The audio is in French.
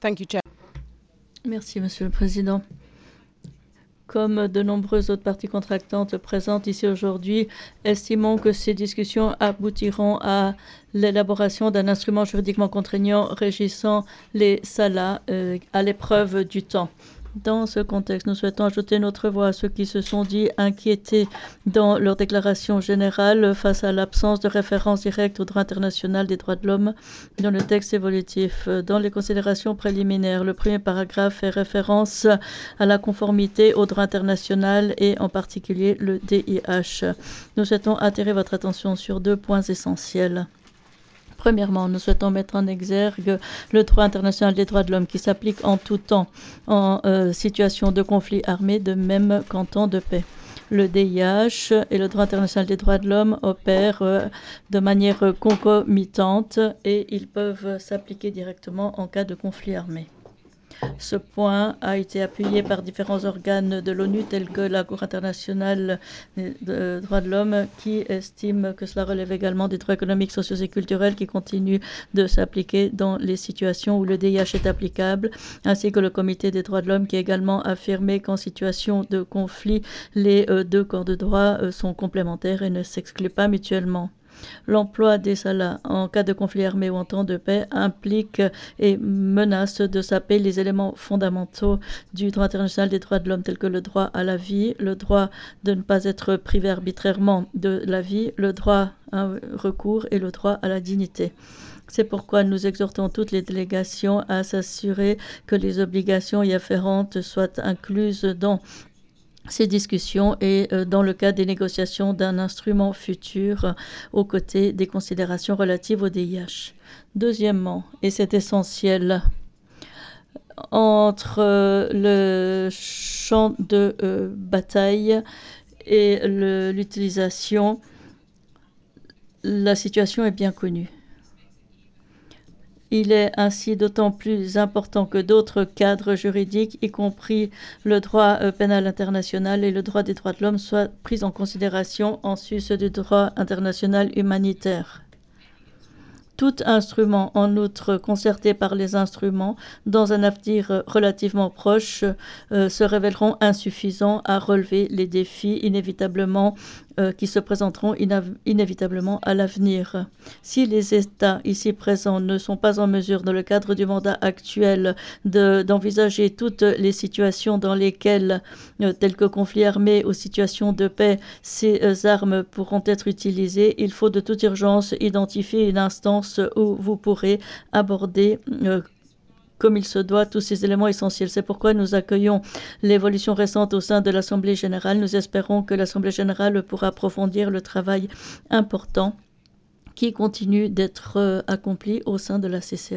Merci, Monsieur le Président. Comme de nombreuses autres parties contractantes présentes ici aujourd'hui, estimons que ces discussions aboutiront à l'élaboration d'un instrument juridiquement contraignant régissant les salas à l'épreuve du temps. Dans ce contexte, nous souhaitons ajouter notre voix à ceux qui se sont dit inquiétés dans leur déclaration générale face à l'absence de référence directe au droit international des droits de l'homme dans le texte évolutif. Dans les considérations préliminaires, le premier paragraphe fait référence à la conformité au droit international et en particulier le DIH. Nous souhaitons attirer votre attention sur 2 points essentiels. Premièrement, nous souhaitons mettre en exergue le droit international des droits de l'homme qui s'applique en tout temps en situation de conflit armé, de même qu'en temps de paix. Le DIH et le droit international des droits de l'homme opèrent de manière concomitante et ils peuvent s'appliquer directement en cas de conflit armé. Ce point a été appuyé par différents organes de l'ONU tels que la Cour internationale des droits de l'homme qui estime que cela relève également des droits économiques, sociaux et culturels qui continuent de s'appliquer dans les situations où le DIH est applicable, ainsi que le Comité des droits de l'homme qui a également affirmé qu'en situation de conflit, les 2 corps de droit sont complémentaires et ne s'excluent pas mutuellement. L'emploi des salas en cas de conflit armé ou en temps de paix implique et menace de saper les éléments fondamentaux du droit international des droits de l'homme tels que le droit à la vie, le droit de ne pas être privé arbitrairement de la vie, le droit à un recours et le droit à la dignité. C'est pourquoi nous exhortons toutes les délégations à s'assurer que les obligations y afférentes soient incluses dans ces discussions et dans le cadre des négociations d'un instrument futur aux côtés des considérations relatives au DIH. Deuxièmement, et c'est essentiel, entre le champ de bataille et l'utilisation, la situation est bien connue. Il est ainsi d'autant plus important que d'autres cadres juridiques, y compris le droit pénal international et le droit des droits de l'homme, soient pris en considération en sus du droit international humanitaire. Tout instrument, en outre concerté par les instruments, dans un avenir relativement proche, se révéleront insuffisants à relever les défis inévitablement qui se présenteront inévitablement à l'avenir. Si les États ici présents ne sont pas en mesure, dans le cadre du mandat actuel, d'envisager toutes les situations dans lesquelles, telles que conflits armés ou situations de paix, ces armes pourront être utilisées, il faut de toute urgence identifier une instance où vous pourrez aborder comme il se doit tous ces éléments essentiels. C'est pourquoi nous accueillons l'évolution récente au sein de l'Assemblée générale. Nous espérons que l'Assemblée générale pourra approfondir le travail important qui continue d'être accompli au sein de la CCE.